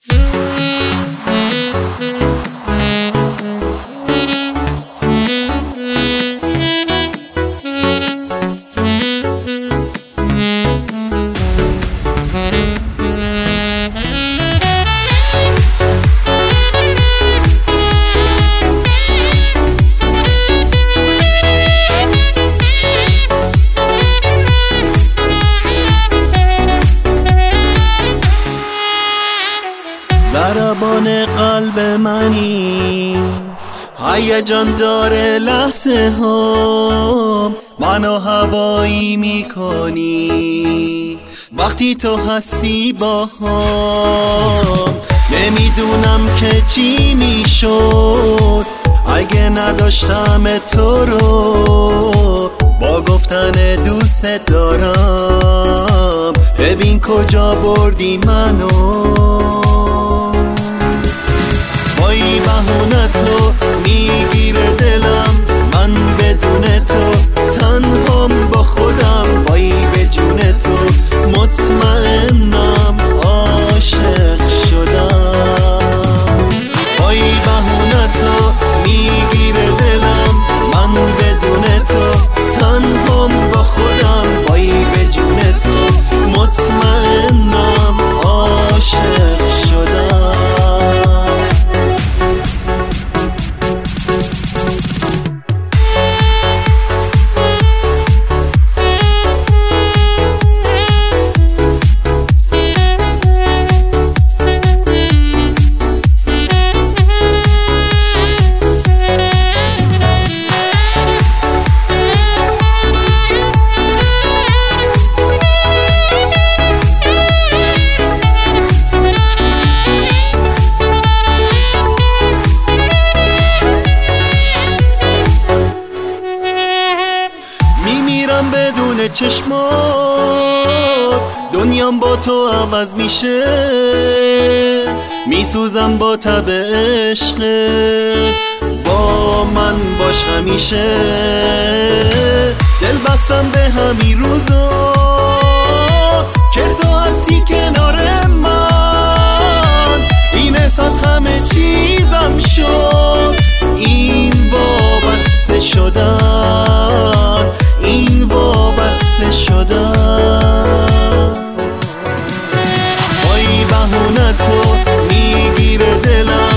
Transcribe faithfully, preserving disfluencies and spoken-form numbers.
ضربان قلب منی هیجان داره لحظه ها منو هوایی میکنی وقتی تو هستی با هم نمیدونم که چی میشد اگه نداشتم تو رو با گفتن دوست دارم ببین کجا بردی منو با این بهونه تو میگیره دلم من بدون تو تنهام با خودم وای به جون تو مطمئنم عاشق شدم با این بهونه تو میگیره دلم من بدون تو تنهام با خودم وای به جون تو مطمئنم عاشق شدم. بدون چشمات دنیام با تو عوض میشه میسوزم با تب عشقت با من باش همیشه دل بستم به همین روزا که تو هستی کنار من این احساس همه چیزم شد این وابسته شدن این وابسته شدن با این بهونه تو میگیره دلم